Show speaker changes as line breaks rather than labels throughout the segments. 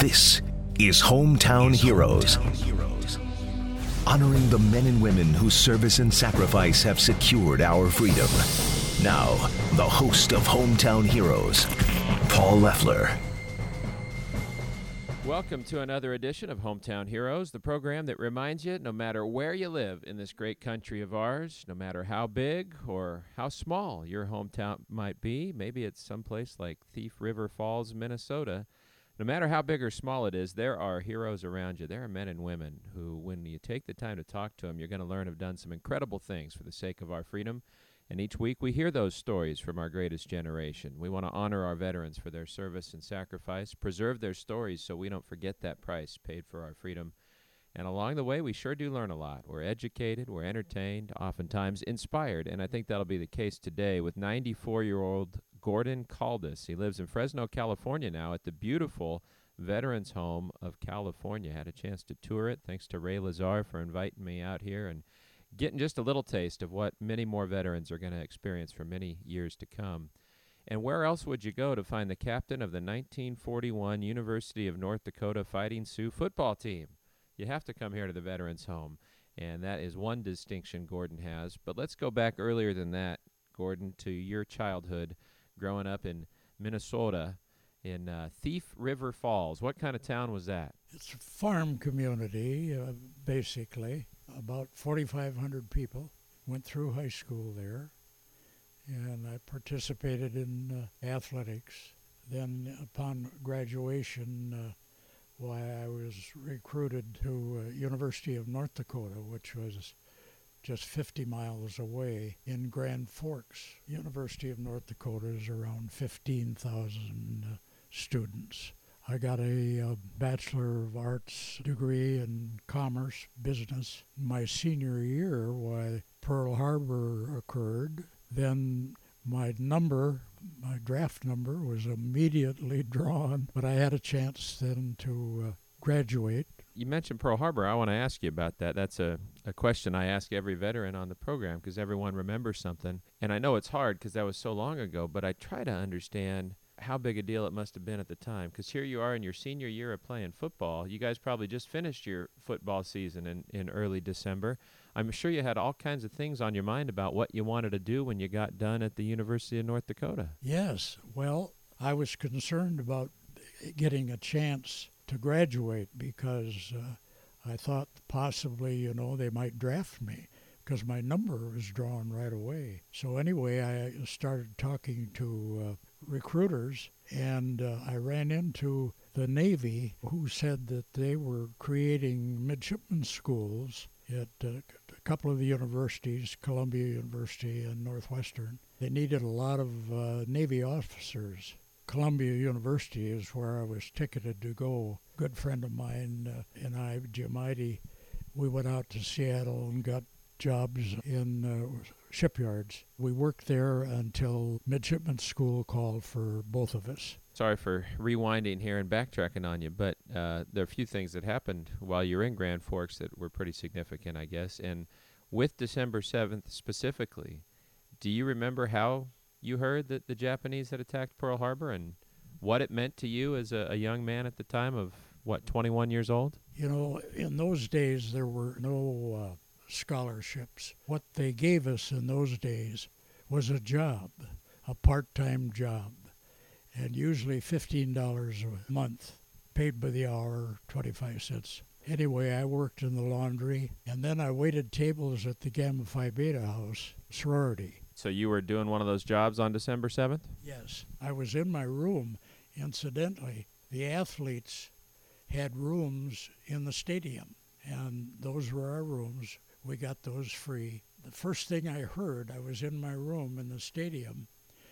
This is Hometown Heroes. Honoring the men and women whose service and sacrifice have secured our freedom. Now, the host of Hometown Heroes, Paul Leffler.
Welcome to another edition of Hometown Heroes, the program that reminds you no matter where you live in this great country of ours, no matter how big or how small your hometown might be, maybe it's someplace like Thief River Falls, Minnesota, no matter how big or small it is, there are heroes around you. There are men and women who, when you take the time to talk to them, you're going to learn have done some incredible things for the sake of our freedom. And each week we hear those stories from our greatest generation. We want to honor our veterans for their service and sacrifice, preserve their stories so we don't forget that price paid for our freedom. And along the way, we sure do learn a lot. We're educated, we're entertained, oftentimes inspired, and I think that'll be the case today with 94-year-old Gordon Caldas. He lives in Fresno, California now at the beautiful Veterans Home of California. Had a chance to tour it. Thanks to Ray Lazar for inviting me out here and getting just a little taste of what many more veterans are going to experience for many years to come. And where else would you go to find the captain of the 1941 University of North Dakota Fighting Sioux football team? You have to come here to the Veterans Home, and that is one distinction Gordon has. But let's go back earlier than that, Gordon, to your childhood growing up in Minnesota in Thief River Falls. What kind of town was that?
It's a farm community, basically. About 4,500 people went through high school there, and I participated in athletics. Then upon graduation, I was recruited to University of North Dakota, which was just 50 miles away in Grand Forks. University of North Dakota is around 15,000 students. I got a Bachelor of Arts degree in Commerce, Business. My senior year, Pearl Harbor occurred. Then my draft number was immediately drawn, but I had a chance then to graduate.
You mentioned Pearl Harbor. I want to ask you about that. That's a question I ask every veteran on the program because everyone remembers something. And I know it's hard because that was so long ago, but I try to understand how big a deal it must have been at the time, because here you are in your senior year of playing football. You guys probably just finished your football season in early December. I'm sure you had all kinds of things on your mind about what you wanted to do when you got done at the University of North Dakota.
Yes. Well, I was concerned about getting a chance to graduate because I thought possibly, they might draft me because my number was drawn right away. So anyway, I started talking to recruiters, and I ran into the Navy, who said that they were creating midshipman schools at a couple of the universities, Columbia University and Northwestern. They needed a lot of Navy officers. Columbia University is where I was ticketed to go. A good friend of mine and I, Jim Idy, we went out to Seattle and got jobs in shipyards. We worked there until midshipman school called for both of us.
Sorry for rewinding here and backtracking on you, but there are a few things that happened while you were in Grand Forks that were pretty significant, I guess. And with December 7th specifically, do you remember how you heard that the Japanese had attacked Pearl Harbor and what it meant to you as a young man at the time of, 21 years old?
In those days there were no scholarships. What they gave us in those days was a job, a part-time job, and usually $15 a month, paid by the hour, 25 cents. Anyway, I worked in the laundry, and then I waited tables at the Gamma Phi Beta House sorority.
So you were doing one of those jobs on December 7th?
Yes. I was in my room. Incidentally, the athletes had rooms in the stadium, and those were our rooms. We got those free. The first thing I heard, I was in my room in the stadium,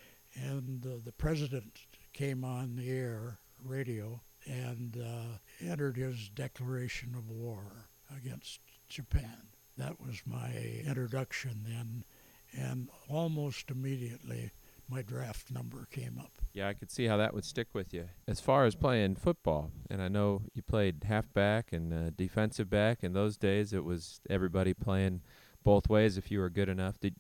and the president came on the air, radio, and entered his declaration of war against Japan. That was my introduction then, and almost immediately my draft number came up.
Yeah, I could see how that would stick with you. As far as playing football, and I know you played halfback and defensive back. In those days, it was everybody playing both ways if you were good enough.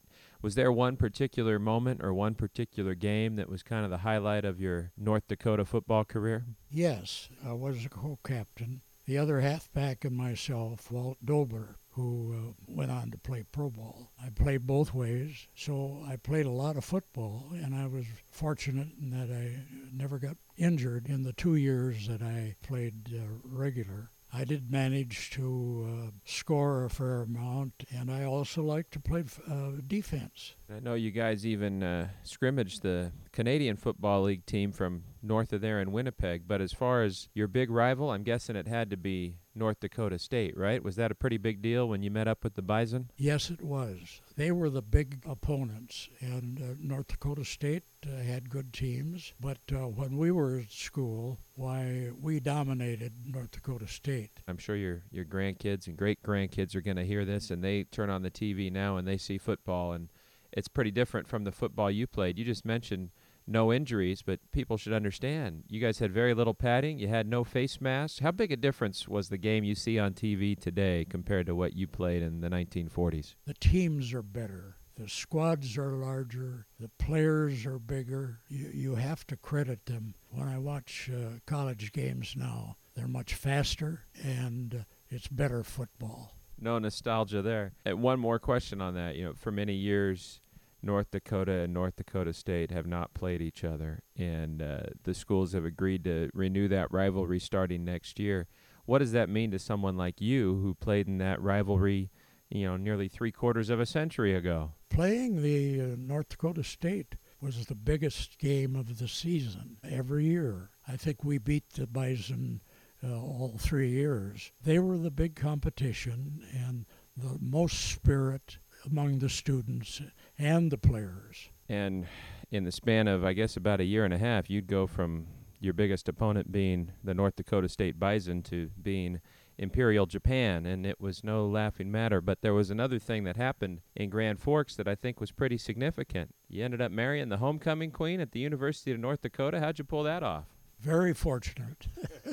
Was there one particular moment or one particular game that was kind of the highlight of your North Dakota football career?
Yes, I was a co-captain. The other halfback and myself, Walt Dobler, who went on to play pro ball. I played both ways, so I played a lot of football, and I was fortunate in that I never got injured in the 2 years that I played regular. I did manage to score a fair amount, and I also like to play defense.
I know you guys even scrimmaged the Canadian Football League team from north of there in Winnipeg, but as far as your big rival, I'm guessing it had to be North Dakota State, right? Was that a pretty big deal when you met up with the Bison?
Yes, it was. They were the big opponents, and North Dakota State had good teams. But when we were at school, why, we dominated North Dakota State.
I'm sure your grandkids and great-grandkids are going to hear this, and they turn on the TV now and they see football, and it's pretty different from the football you played. You just mentioned no injuries, but people should understand you guys had very little padding. You had no face masks. How big a difference was the game you see on TV today compared to what you played in the 1940s?
The teams are better. The squads are larger. The players are bigger. You have to credit them. When I watch college games now, they're much faster, and it's better football.
No nostalgia there. And one more question on that. For many years, North Dakota and North Dakota State have not played each other, and the schools have agreed to renew that rivalry starting next year. What does that mean to someone like you who played in that rivalry, nearly 3/4 of a century ago?
Playing the North Dakota State was the biggest game of the season every year. I think we beat the Bison all 3 years. They were the big competition and the most spirit among the students and the players.
And in the span of, I guess, about a year and a half, you'd go from your biggest opponent being the North Dakota State Bison to being Imperial Japan, and it was no laughing matter. But there was another thing that happened in Grand Forks that I think was pretty significant. You ended up marrying the homecoming queen at the University of North Dakota. How'd you pull that off?
Very fortunate.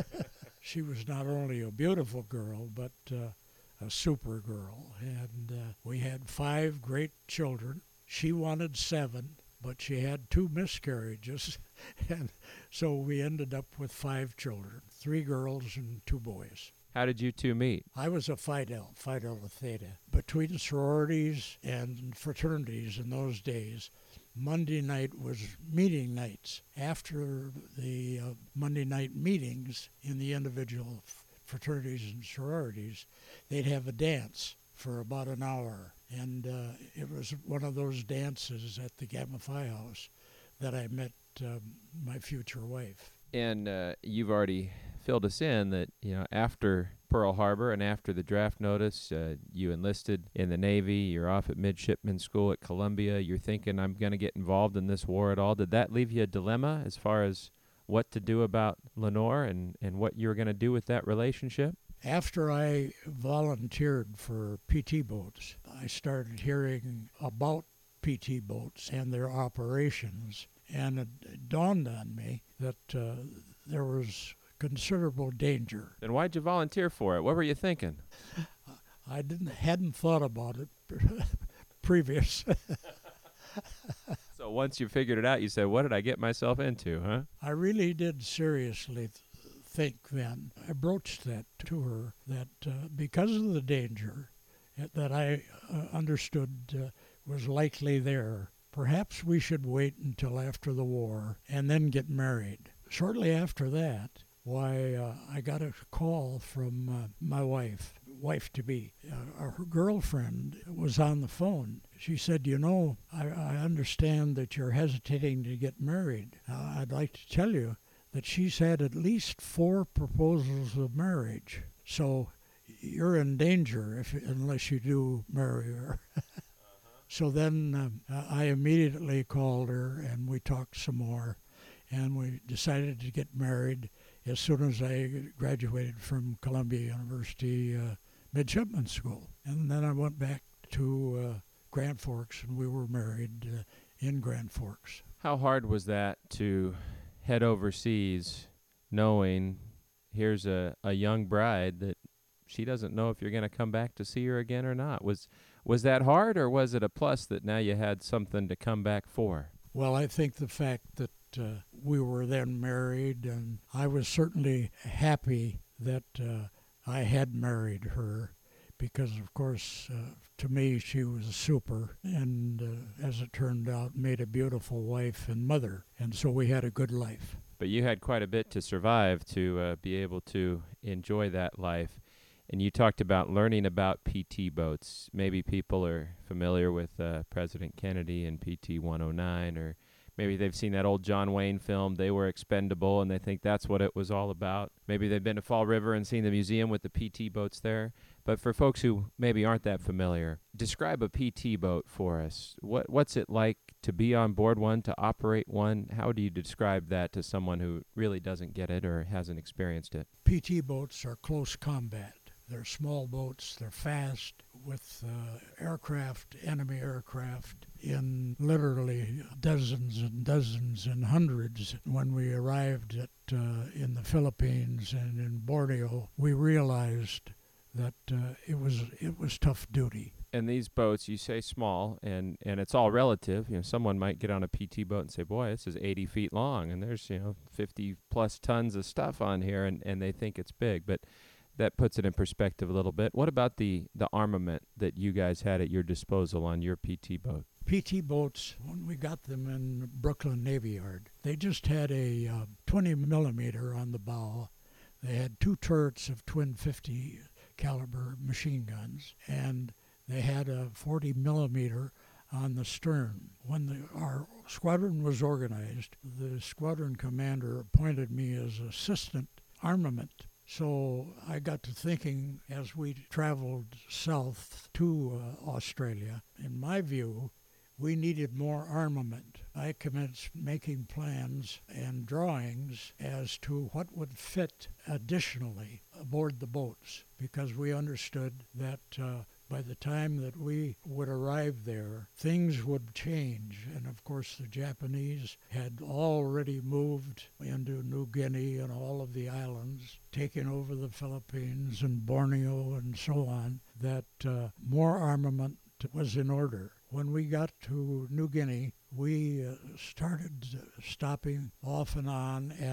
She was not only a beautiful girl, but a super girl, and we had 5 great children. She wanted 7, but she had 2 miscarriages, and so we ended up with 5 children, 3 girls and 2 boys.
How did you two meet?
I was a Phi Delta Theta. Between sororities and fraternities in those days, Monday night was meeting nights. After the Monday night meetings in the individual fraternities and sororities, they'd have a dance for about an hour. And it was one of those dances at the Gamma Phi House that I met my future wife.
And you've already filled us in that, after Pearl Harbor and after the draft notice, you enlisted in the Navy. You're off at midshipman school at Columbia. You're thinking, I'm going to get involved in this war at all. Did that leave you a dilemma as far as what to do about Lenore and what you were going to do with that relationship?
After I volunteered for PT boats, I started hearing about PT boats and their operations, and it dawned on me that there was considerable danger.
Then why'd you volunteer for it? What were you thinking?
I hadn't thought about it previous.
So once you figured it out, you said, what did I get myself into, huh?
I really did seriously think then. I broached that to her, that because of the danger that I understood was likely there, perhaps we should wait until after the war and then get married. Shortly after that, I got a call from my wife-to-be. Her girlfriend was on the phone. She said, I understand that you're hesitating to get married. I'd like to tell you that she's had at least 4 proposals of marriage. So you're in danger unless you do marry her. So then I immediately called her, and we talked some more, and we decided to get married as soon as I graduated from Columbia University Midshipman School. And then I went back to Grand Forks, and we were married in Grand Forks.
How hard was that to head overseas knowing here's a young bride that she doesn't know if you're going to come back to see her again or not? Was Was that hard, or was it a plus that now you had something to come back for?
Well, I think the fact that we were then married, and I was certainly happy that I had married her because, of course, to me, she was super, and as it turned out, made a beautiful wife and mother, and so we had a good life.
But you had quite a bit to survive to be able to enjoy that life. And you talked about learning about PT boats. Maybe people are familiar with President Kennedy and PT 109, or maybe they've seen that old John Wayne film, They Were Expendable, and they think that's what it was all about. Maybe they've been to Fall River and seen the museum with the PT boats there. But for folks who maybe aren't that familiar, describe a PT boat for us. What's it like to be on board one, to operate one? How do you describe that to someone who really doesn't get it or hasn't experienced it?
PT boats are close combat. They're small boats, they're fast, with enemy aircraft, in literally dozens and dozens and hundreds. When we arrived in the Philippines and in Borneo, we realized that it was tough duty.
And these boats, you say small, and it's all relative. Someone might get on a PT boat and say, boy, this is 80 feet long, and there's, 50 plus tons of stuff on here, and they think it's big. But that puts it in perspective a little bit. What about the armament that you guys had at your disposal on your PT boat?
PT boats, when we got them in Brooklyn Navy Yard, they just had a 20 millimeter on the bow. They had two turrets of twin 50 caliber machine guns, and they had a 40 millimeter on the stern. When our squadron was organized, the squadron commander appointed me as assistant armament. So I got to thinking as we traveled south to Australia, in my view, we needed more armament. I commenced making plans and drawings as to what would fit additionally aboard the boats, because we understood that by the time that we would arrive there, things would change. And of course, the Japanese had already moved into New Guinea and all of the islands, taking over the Philippines and Borneo and so on, that more armament was in order. When we got to New Guinea, we started stopping off and on at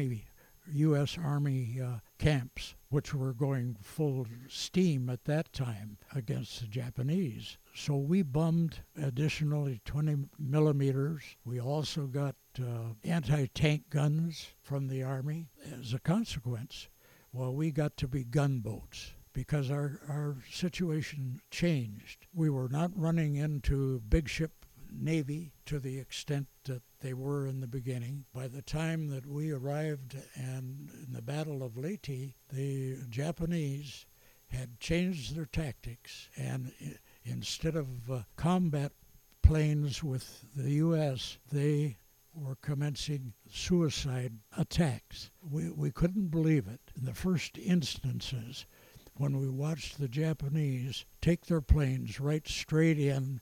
U.S. Army camps, which were going full steam at that time against the Japanese. So we bummed additionally 20 millimeters. We also got anti-tank guns from the Army. As a consequence, we got to be gunboats, because our situation changed. We were not running into big ship Navy to the extent that they were in the beginning. By the time that we arrived and in the Battle of Leyte, the Japanese had changed their tactics, and instead of combat planes with the U.S., they were commencing suicide attacks. We couldn't believe it. In the first instances, when we watched the Japanese take their planes right straight in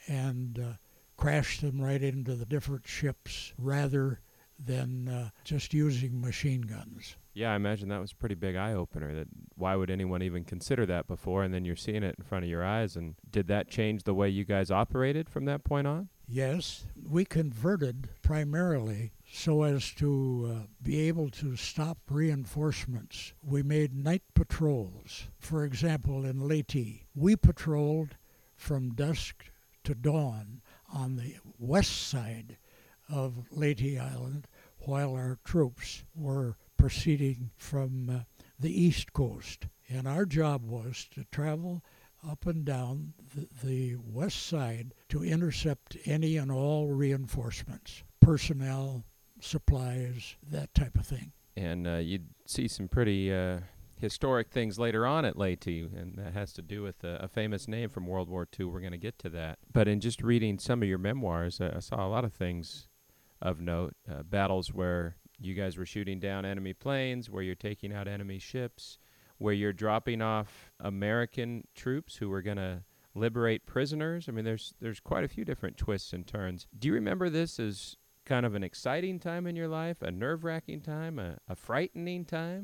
and crash them right into the different ships rather than just using machine guns.
Yeah, I imagine that was a pretty big eye-opener. That why would anyone even consider that before? And then you're seeing it in front of your eyes. And did that change the way you guys operated from that point on?
Yes, we converted primarily so as to be able to stop reinforcements. We made night patrols. For example, in Leyte, we patrolled from dusk to dawn on the west side of Leyte Island, while our troops were proceeding from the east coast. And our job was to travel up and down the west side to intercept any and all reinforcements, personnel, supplies, that type of thing.
And you'd see some pretty historic things later on at Leyte, and that has to do with a famous name from World War II. We're going to get to that. But in just reading some of your memoirs, I saw a lot of things of note, battles where you guys were shooting down enemy planes, where you're taking out enemy ships, where you're dropping off American troops who were going to liberate prisoners. I mean, there's quite a few different twists and turns. Do you remember this as kind of an exciting time in your life, a nerve-wracking time, a frightening time?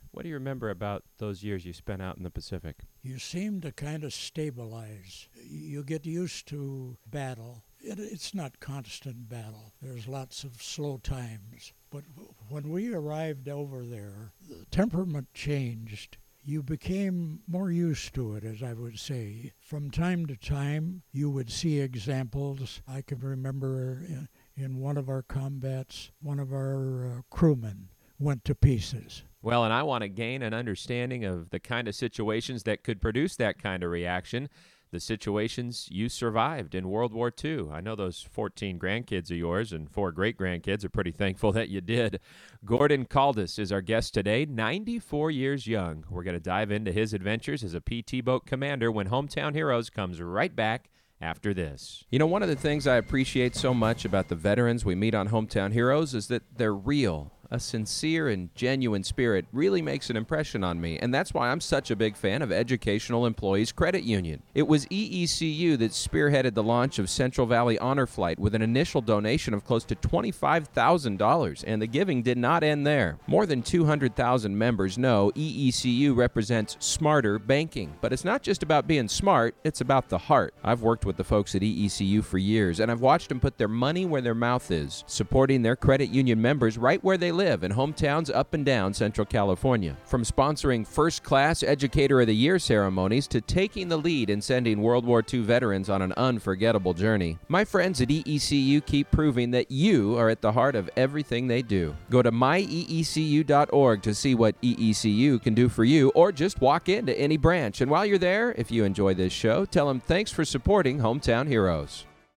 What do you remember about those years you spent out in the Pacific?
You seem to kind of stabilize. You get used to battle. It's not constant battle. There's lots of slow times. But when we arrived over there, the temperament changed. You became more used to it, as I would say. From time to time, you would see examples. I can remember in one of our combats, one of our crewmen went to pieces.
Well, and I want to gain an understanding of the kind of situations that could produce that kind of reaction. The situations you survived in World War II. I know those 14 grandkids of yours and 4 great-grandkids are pretty thankful that you did. Gordon Caldas is our guest today, 94 years young. We're going to dive into his adventures as a PT boat commander when Hometown Heroes comes right back after this. You know, one of the things I appreciate so much about the veterans we meet on Hometown Heroes is that they're real. A sincere and genuine spirit really makes an impression on me, and that's why I'm such a big fan of Educational Employees Credit Union. It was EECU that spearheaded the launch of Central Valley Honor Flight with an initial donation of close to $25,000, and the giving did not end there. More than 200,000 members know EECU represents smarter banking, but it's not just about being smart, it's about the heart. I've worked with the folks at EECU for years, and I've watched them put their money where their mouth is, supporting their credit union members right where they live in hometowns up and down Central California. From sponsoring first-class Educator of the Year ceremonies to taking the lead in sending World War II veterans on an unforgettable journey, my friends at EECU keep proving that you are at the heart of everything they do. Go to myeecu.org to see what EECU can do for you, or just walk into any branch. And while you're there, if you enjoy this show, tell them thanks for supporting Hometown Heroes.